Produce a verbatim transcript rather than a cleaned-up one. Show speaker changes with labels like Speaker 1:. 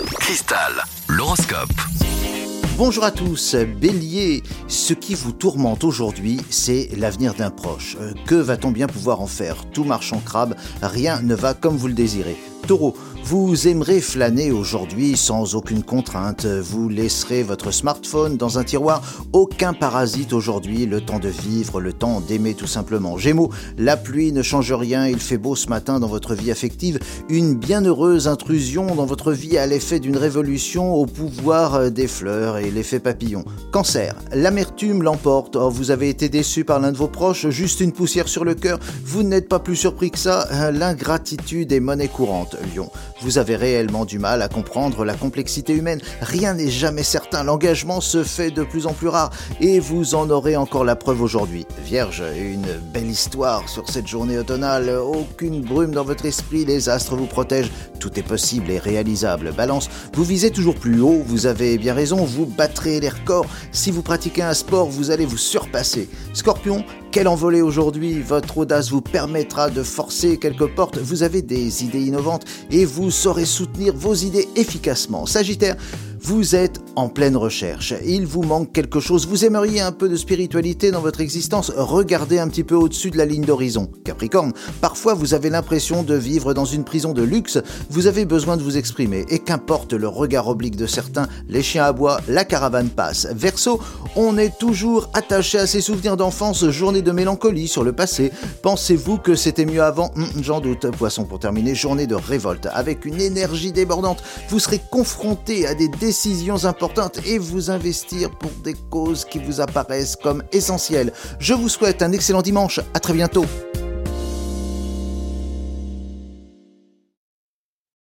Speaker 1: Cristal, l'horoscope.
Speaker 2: Bonjour à tous, Bélier, ce qui vous tourmente aujourd'hui, c'est l'avenir d'un proche. Euh, Que va-t-on bien pouvoir en faire? Tout marche en crabe, rien ne va comme vous le désirez. Taureau, vous aimerez flâner aujourd'hui sans aucune contrainte. Vous laisserez votre smartphone dans un tiroir. Aucun parasite aujourd'hui, le temps de vivre, le temps d'aimer tout simplement. Gémeaux, la pluie ne change rien, il fait beau ce matin dans votre vie affective. Une bienheureuse intrusion dans votre vie a l'effet d'une révolution au pouvoir des fleurs et l'effet papillon. Cancer, l'amertume l'emporte. Oh, vous avez été déçu par l'un de vos proches, juste une poussière sur le cœur. Vous n'êtes pas plus surpris que ça. L'ingratitude est monnaie courante. Lion, vous avez réellement du mal à comprendre la complexité humaine. Rien n'est jamais certain, l'engagement se fait de plus en plus rare et vous en aurez encore la preuve aujourd'hui. Vierge, une belle histoire sur cette journée automnale. Aucune brume dans votre esprit, les astres vous protègent. Tout est possible et réalisable. Balance, vous visez toujours plus haut, vous avez bien raison, vous battrez les records. Si vous pratiquez un sport, vous allez vous surpasser. Scorpion, quelle envolée aujourd'hui, votre audace vous permettra de forcer quelques portes, vous avez des idées innovantes et vous saurez soutenir vos idées efficacement. Sagittaire, vous êtes en pleine recherche, il vous manque quelque chose, vous aimeriez un peu de spiritualité dans votre existence, regardez un petit peu au-dessus de la ligne d'horizon. Capricorne, parfois vous avez l'impression de vivre dans une prison de luxe, vous avez besoin de vous exprimer et qu'importe le regard oblique de certains, les chiens aboient, la caravane passe. Verseau, on est toujours attaché à ses souvenirs d'enfance, journée de mélancolie sur le passé. Pensez-vous que c'était mieux avant? Hum, J'en doute. Poisson, pour terminer, journée de révolte. Avec une énergie débordante, vous serez confronté à des décisions importantes et vous investir pour des causes qui vous apparaissent comme essentielles. Je vous souhaite un excellent dimanche. À très bientôt.